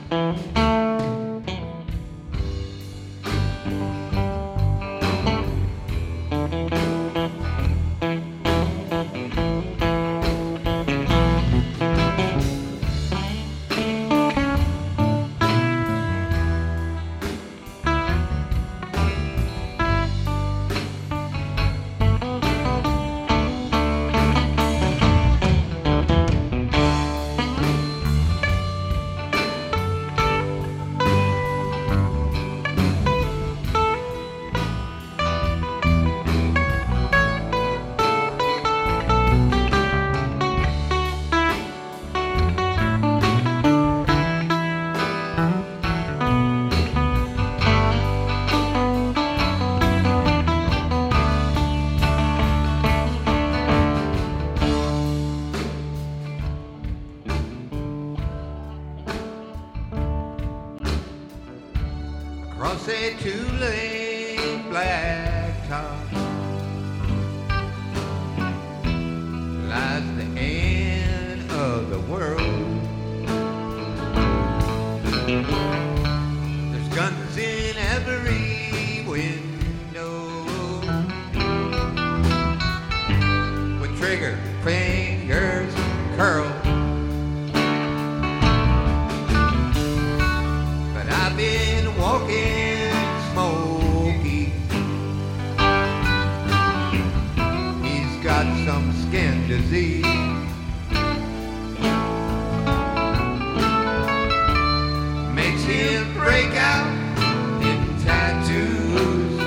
Across a two-lane blacktop lies the end of the world. There's guns in every window with trigger fingers curled. But I've been walking Smokey. He's got some skin disease. Makes him break out in tattoos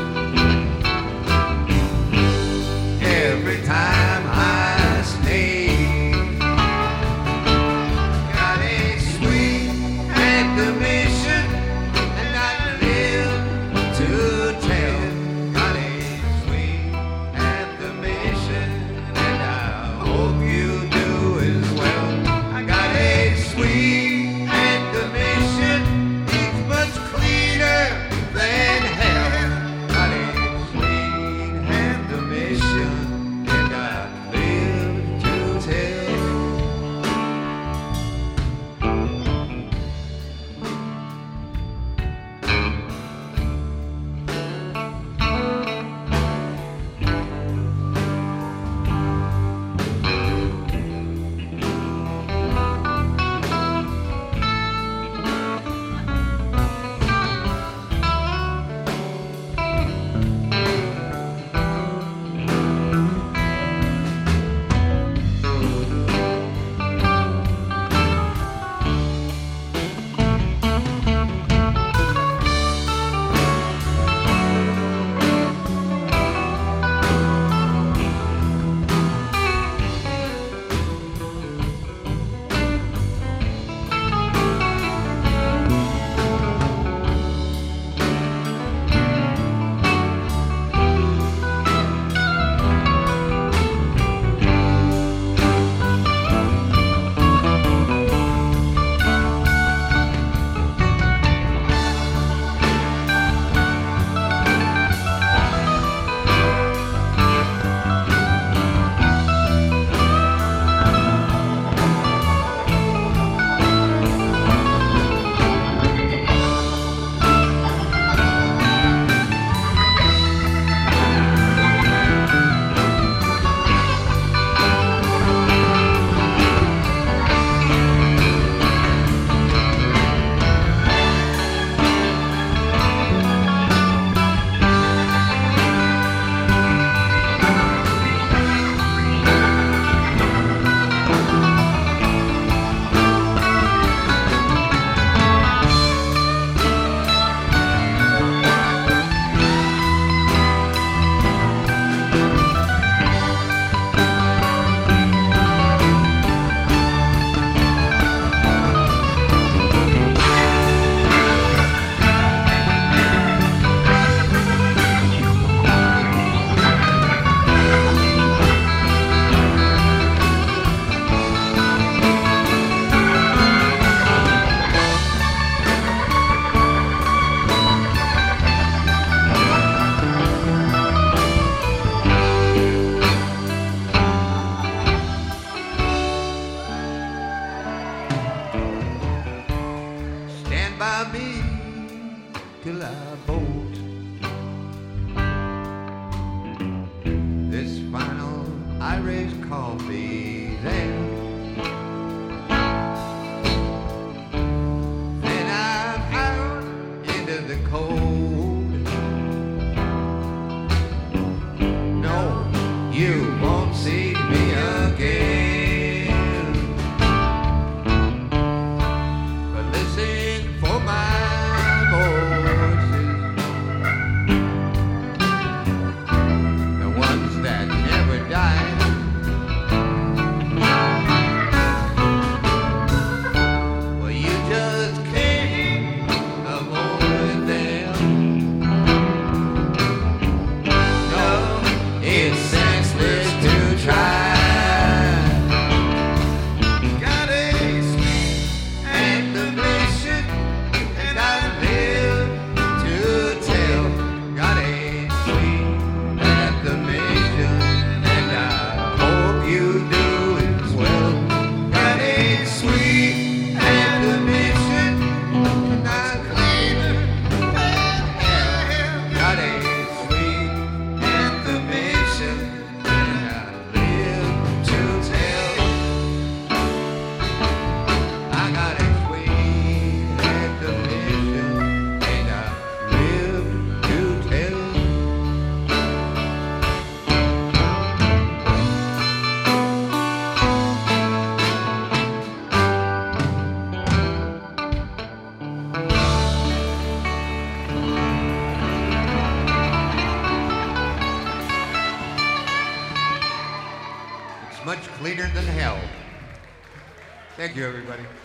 every time I sneeze. Got a sweet admission and I live to tell. Got a sweet admission and I hope you stand by me till I bolt. This final Irish coffee then. Then I'm out into the cold. No, you won't see me again. But listen for my voices, the ones that never die. Well, you just can't avoid them. No, it's senseless to try. Got a sweet ambition, and I live to tell. Got a sweet ambition, and I hope you do as well. Got a sweet ambition, and I live. Got a sweet ambition, and I live to tell. I got a sweet ambition, and I live to tell. It's much cleaner than hell. Thank you, everybody.